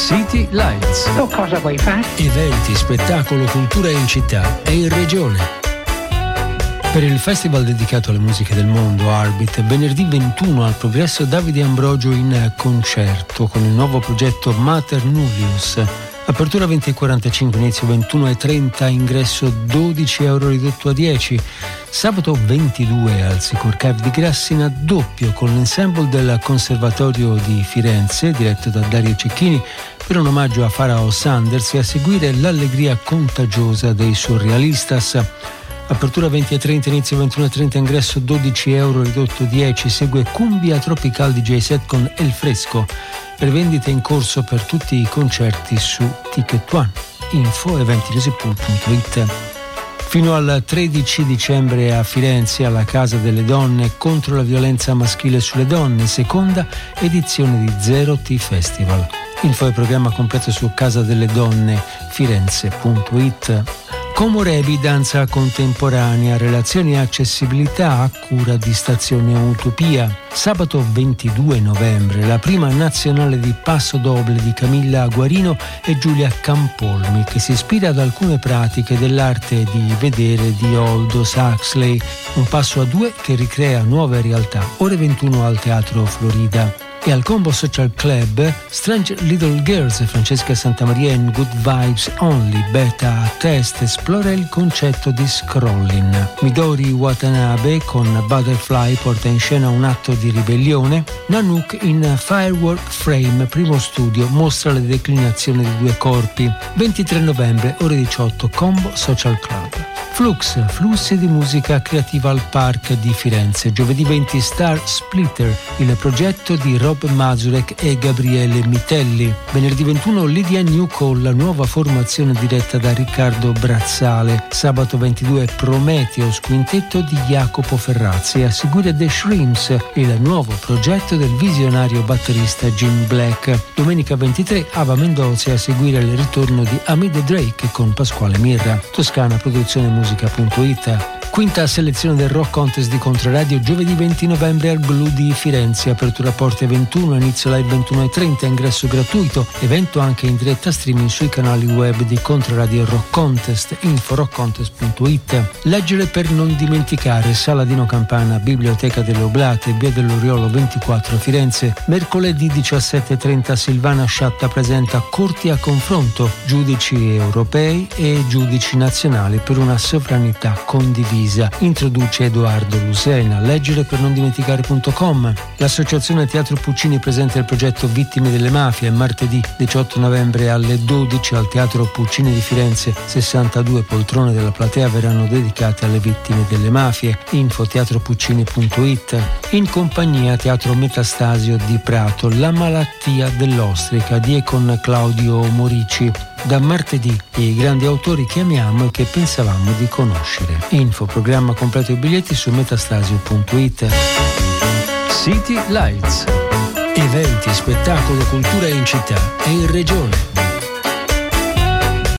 City Lights. Tu cosa vuoi fare? Eventi, spettacolo, cultura in città e in regione. Per il festival dedicato alle musiche del mondo, Arbit, venerdì 21 al Progresso Davide Ambrogio in concerto con il nuovo progetto Mater Nullius. Apertura 20:45, inizio 21:30, ingresso €12 ridotto a 10. Sabato 22 al Sicur Cave di Grassina, doppio con l'ensemble del Conservatorio di Firenze, diretto da Dario Cecchini, per un omaggio a Pharao Sanders e a seguire l'allegria contagiosa dei Surrealistas. Apertura 20:30, inizio 21:30, ingresso €12 ridotto 10. Segue Cumbia Tropical DJ set con El Fresco. Per vendite in corso per tutti i concerti su Ticket One. Info eventimusic.it. Fino al 13 dicembre a Firenze, alla Casa delle Donne, contro la violenza maschile sulle donne, seconda edizione di Zero T Festival. Info e programma completo su casadelledonnefirenze.it. Como Rebi, danza contemporanea, relazioni e accessibilità a cura di Stazione Utopia. Sabato 22 novembre, la prima nazionale di Passo Doble di Camilla Guarino e Giulia Campolmi, che si ispira ad alcune pratiche dell'arte di vedere di Aldous Huxley. Un passo a due che ricrea nuove realtà. Ore 21 al Teatro Florida. E al Combo Social Club, Strange Little Girls, Francesca Santamaria in Good Vibes Only, beta test, esplora il concetto di scrolling. Midori Watanabe con Butterfly porta in scena un atto di ribellione. Nanook in Firework Frame, primo studio, mostra le declinazioni di due corpi. 23 novembre, ore 18, Combo Social Club. Flux, flussi di musica creativa al Park di Firenze. Giovedì 20 Star Splitter, il progetto di Rob Mazurek e Gabriele Mitelli. Venerdì 21 Lydia Newcall, la nuova formazione diretta da Riccardo Brazzale. Sabato 22 Prometheus, quintetto di Jacopo Ferrazzi. A seguire The Shrimps, il nuovo progetto del visionario batterista Jim Black. Domenica 23 Ava Mendoza, a seguire il ritorno di Amide Drake con Pasquale Mirra. Toscana Produzione Musica.it. Quinta selezione del Rock Contest di Controradio, giovedì 20 novembre al Glue di Firenze. Apertura porte 21, inizio live 21:30, ingresso gratuito. Evento anche in diretta streaming sui canali web di Controradio Rock Contest. Info rockcontest.it. Leggere per non dimenticare, Saladino Campana, Biblioteca delle Oblate, via dell'Oriolo 24 Firenze. Mercoledì 17:30 Silvana Sciatta presenta Corti a confronto, giudici europei e giudici nazionali per una sovranità condivisa. Introduce Edoardo Lusena. Leggere per non dimenticare.com. L'Associazione Teatro Puccini presenta il progetto Vittime delle Mafie. Martedì 18 novembre alle 12 al Teatro Puccini di Firenze. 62 poltrone della platea verranno dedicate alle vittime delle mafie. Info teatropuccini.it. In compagnia Teatro Metastasio di Prato, La malattia dell'ostrica di e con Claudio Morici. Da martedì i grandi autori che amiamo e che pensavamo di conoscere. Info, programma completo e biglietti su metastasio.it. City Lights. Eventi, spettacolo, cultura in città e in regione.